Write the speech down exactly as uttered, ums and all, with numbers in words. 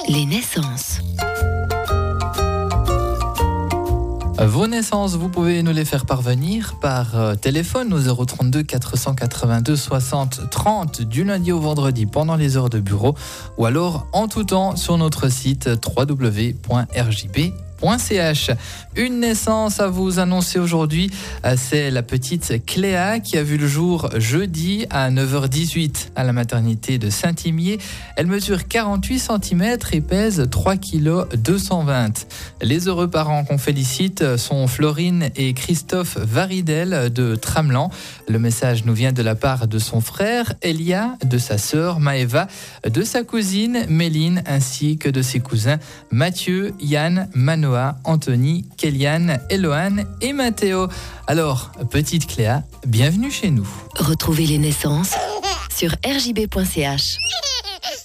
Les naissances. Vos naissances, vous pouvez nous les faire parvenir par euh, téléphone au zéro trente-deux quatre cent quatre-vingt-deux soixante trente du lundi au vendredi pendant les heures de bureau ou alors en tout temps sur notre site w w w point r j b point c h. Une naissance à vous annoncer aujourd'hui, c'est la petite Cléa qui a vu le jour jeudi à neuf heures dix-huit à la maternité de Saint-Imier. Elle mesure quarante-huit centimètres et pèse trois virgule deux cent vingt kilos. Les heureux parents qu'on félicite sont Florine et Christophe Varidel de Tramelan. Le message nous vient de la part de son frère Elia, de sa sœur Maëva, de sa cousine Méline ainsi que de ses cousins Mathieu, Yann, Manoa, Anthony, Kéliane, Eloane et Mathéo. Alors, petite Cléa, bienvenue chez nous. Retrouvez les naissances sur r j b point c h.